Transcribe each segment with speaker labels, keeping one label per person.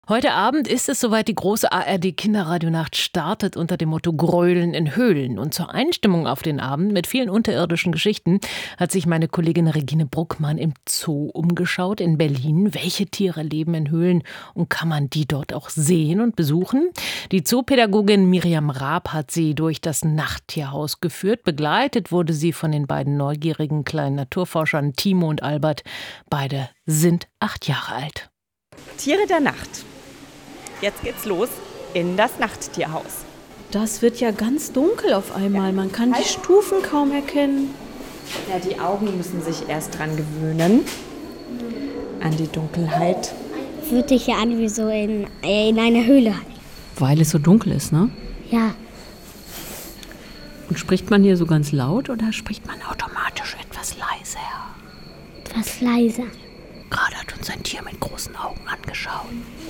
Speaker 1: Heute Abend ist es soweit, die große ARD-Kinderradionacht startet unter dem Motto Grölen in Höhlen. Und zur Einstimmung auf den Abend mit vielen unterirdischen Geschichten hat sich meine Kollegin Regine Bruckmann im Zoo umgeschaut in Berlin. Welche Tiere leben in Höhlen und kann man die dort auch sehen und besuchen? Die Zoopädagogin Miriam Raab hat sie durch das Nachttierhaus geführt. Begleitet wurde sie von den beiden neugierigen kleinen Naturforschern Timo und Albert. Beide sind 8 Jahre alt.
Speaker 2: Tiere der Nacht. Jetzt geht's los in das Nachttierhaus.
Speaker 3: Das wird ja ganz dunkel auf einmal. Man kann die Stufen kaum erkennen.
Speaker 2: Ja, die Augen müssen sich erst dran gewöhnen. An die Dunkelheit.
Speaker 4: Fühlt sich ja an wie so in einer Höhle.
Speaker 3: Weil es so dunkel ist, ne?
Speaker 4: Ja.
Speaker 3: Und spricht man hier so ganz laut oder spricht man automatisch etwas leiser?
Speaker 4: Etwas leiser.
Speaker 3: Gerade hat uns ein Tier mit großen Augen angeschaut.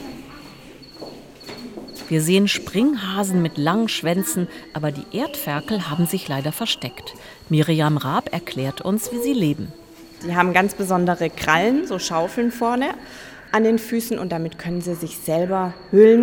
Speaker 5: Wir sehen Springhasen mit langen Schwänzen, aber die Erdferkel haben sich leider versteckt. Miriam Raab erklärt uns, wie sie leben.
Speaker 2: Die haben ganz besondere Krallen, so Schaufeln vorne an den Füßen und damit können sie sich selber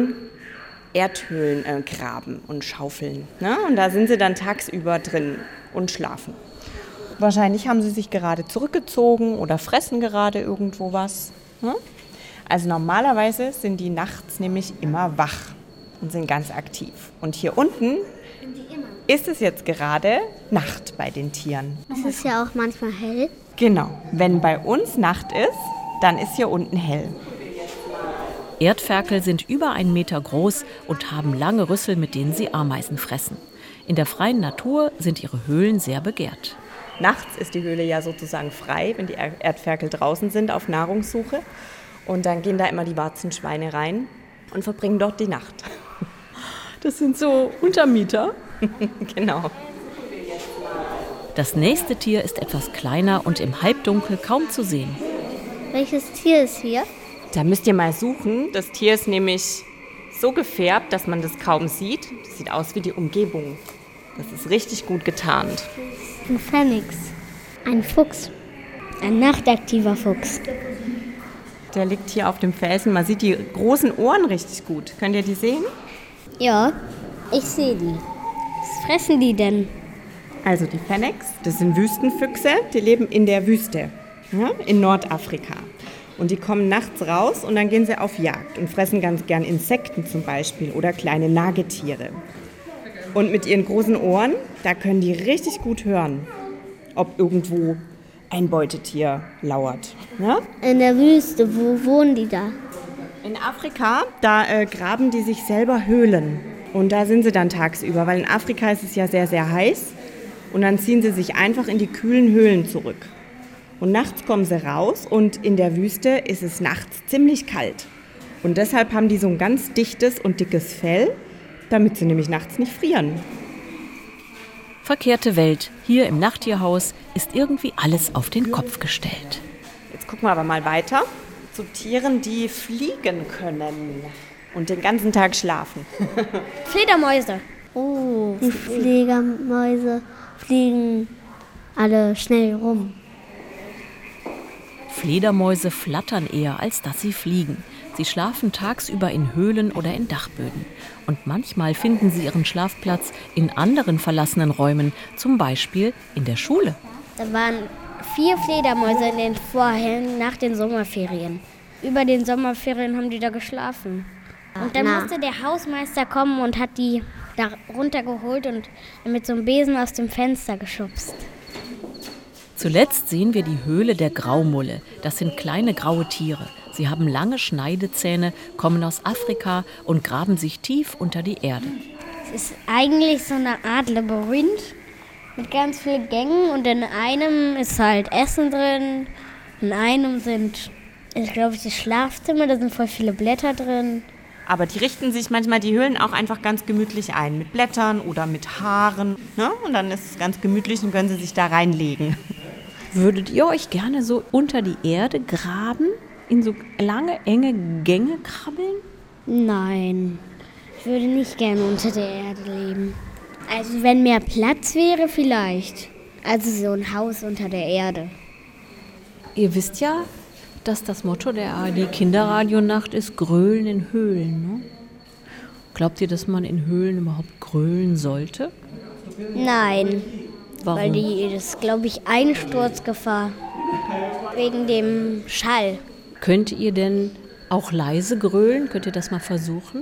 Speaker 2: Erdhöhlen graben und schaufeln. Ne? Und da sind sie dann tagsüber drin und schlafen. Wahrscheinlich haben sie sich gerade zurückgezogen oder fressen gerade irgendwo was. Ne? Also normalerweise sind die nachts nämlich immer wach und sind ganz aktiv. Und hier unten ist es jetzt gerade Nacht bei den Tieren.
Speaker 4: Es ist ja auch manchmal hell.
Speaker 2: Genau, wenn bei uns Nacht ist, dann ist hier unten hell.
Speaker 5: Erdferkel sind über 1 Meter groß und haben lange Rüssel, mit denen sie Ameisen fressen. In der freien Natur sind ihre Höhlen sehr begehrt.
Speaker 2: Nachts ist die Höhle ja sozusagen frei, wenn die Erdferkel draußen sind auf Nahrungssuche. Und dann gehen da immer die Warzenschweine rein und verbringen dort die Nacht.
Speaker 3: Das sind so Untermieter.
Speaker 2: Genau.
Speaker 5: Das nächste Tier ist etwas kleiner und im Halbdunkel kaum zu sehen.
Speaker 4: Welches Tier ist hier?
Speaker 2: Da müsst ihr mal suchen. Das Tier ist nämlich so gefärbt, dass man das kaum sieht. Das sieht aus wie die Umgebung. Das ist richtig gut getarnt.
Speaker 4: Ein Phönix. Ein Fuchs. Ein nachtaktiver Fuchs.
Speaker 2: Der liegt hier auf dem Felsen. Man sieht die großen Ohren richtig gut. Könnt ihr die sehen?
Speaker 4: Ja, ich sehe die. Was fressen die denn?
Speaker 2: Also die Phoenix, das sind Wüstenfüchse. Die leben in der Wüste, ja, in Nordafrika. Und die kommen nachts raus und dann gehen sie auf Jagd und fressen ganz gern Insekten zum Beispiel oder kleine Nagetiere. Und mit ihren großen Ohren, da können die richtig gut hören, ob irgendwo ein Beutetier lauert. Ja?
Speaker 4: In der Wüste, wo wohnen die da?
Speaker 2: In Afrika, da graben die sich selber Höhlen. Und da sind sie dann tagsüber, weil in Afrika ist es ja sehr, sehr heiß. Und dann ziehen sie sich einfach in die kühlen Höhlen zurück. Und nachts kommen sie raus und in der Wüste ist es nachts ziemlich kalt. Und deshalb haben die so ein ganz dichtes und dickes Fell, damit sie nämlich nachts nicht frieren.
Speaker 5: Verkehrte Welt. Hier im Nachttierhaus ist irgendwie alles auf den Kopf gestellt.
Speaker 2: Jetzt gucken wir aber mal weiter zu Tieren, die fliegen können und den ganzen Tag schlafen.
Speaker 4: Fledermäuse. Oh, die Fledermäuse fliegen alle schnell rum.
Speaker 5: Fledermäuse flattern eher, als dass sie fliegen. Sie schlafen tagsüber in Höhlen oder in Dachböden. Und manchmal finden sie ihren Schlafplatz in anderen verlassenen Räumen, zum Beispiel in der Schule.
Speaker 4: Da waren 4 Fledermäuse in den Vorhängen nach den Sommerferien. Über den Sommerferien haben die da geschlafen. Und dann musste der Hausmeister kommen und hat die da runtergeholt und mit so einem Besen aus dem Fenster geschubst.
Speaker 5: Zuletzt sehen wir die Höhle der Graumulle. Das sind kleine graue Tiere. Sie haben lange Schneidezähne, kommen aus Afrika und graben sich tief unter die Erde.
Speaker 4: Es ist eigentlich so eine Art Labyrinth mit ganz vielen Gängen und in einem ist halt Essen drin, in einem sind, ich glaube, die Schlafzimmer, da sind voll viele Blätter drin.
Speaker 2: Aber die richten sich manchmal die Höhlen auch einfach ganz gemütlich ein, mit Blättern oder mit Haaren. Ne? Und dann ist es ganz gemütlich und können sie sich da reinlegen.
Speaker 3: Würdet ihr euch gerne so unter die Erde graben? In so lange, enge Gänge krabbeln?
Speaker 4: Nein, ich würde nicht gerne unter der Erde leben. Also wenn mehr Platz wäre, vielleicht. Also so ein Haus unter der Erde.
Speaker 3: Ihr wisst ja, dass das Motto der ARD Kinderradionacht ist Grölen in Höhlen. Ne? Glaubt ihr, dass man in Höhlen überhaupt grölen sollte?
Speaker 4: Nein,
Speaker 3: Warum?
Speaker 4: weil das ist, glaube ich, Einsturzgefahr. Wegen dem Schall.
Speaker 3: Könnt ihr denn auch leise grölen? Könnt ihr das mal versuchen?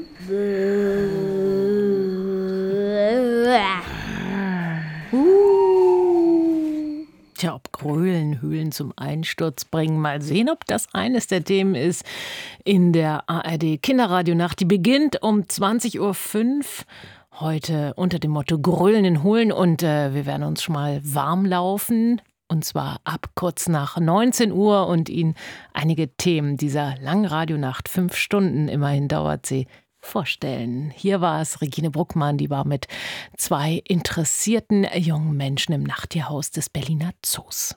Speaker 1: Tja, ob Grölen Höhlen zum Einsturz bringen. Mal sehen, ob das eines der Themen ist in der ARD Kinderradionacht. Die beginnt um 20.05 Uhr. Heute unter dem Motto Grölen in Höhlen. Und wir werden uns schon mal warm laufen. Und zwar ab kurz nach 19 Uhr und Ihnen einige Themen dieser langen Radionacht, 5 Stunden immerhin dauert sie, vorstellen. Hier war es Regine Bruckmann, die war mit 2 interessierten jungen Menschen im Nachttierhaus des Berliner Zoos.